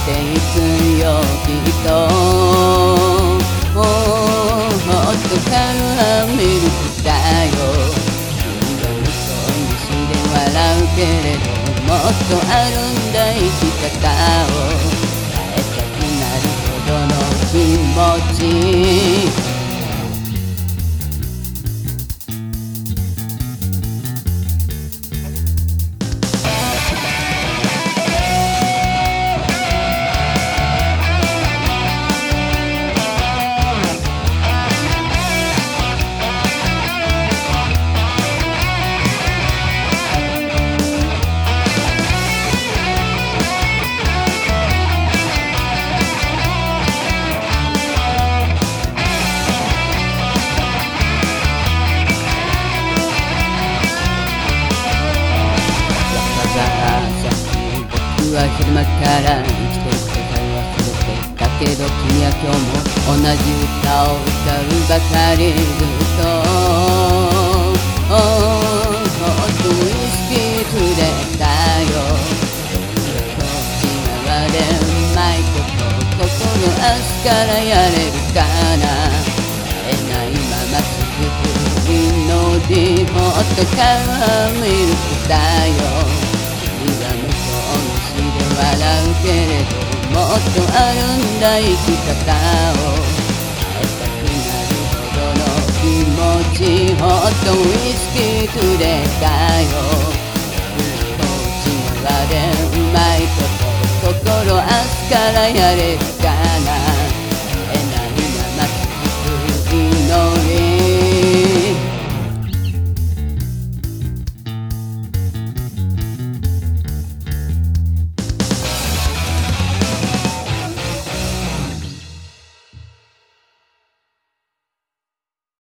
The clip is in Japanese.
ていくよきっと。ホットカラーミルクだよ。君が向こうにして笑うけれど、もっとあるんだ生き方を。変えたくなるほどの気持ち。僕は昼間から生きてる世界を忘れてだけど君は今日も同じ歌を歌うばかりずっと。ホットウイスキーくれたよ。今日はでうまいこと心明日からやれるかな。会えないまま続くいのにホットカラーミルクだよ。笑うけれどもっとあるんだ生き方を。変えたくなるほどの気持ち。ホットウイスキーくれたよ。こっち側でうまいこと心明日からやれるかな。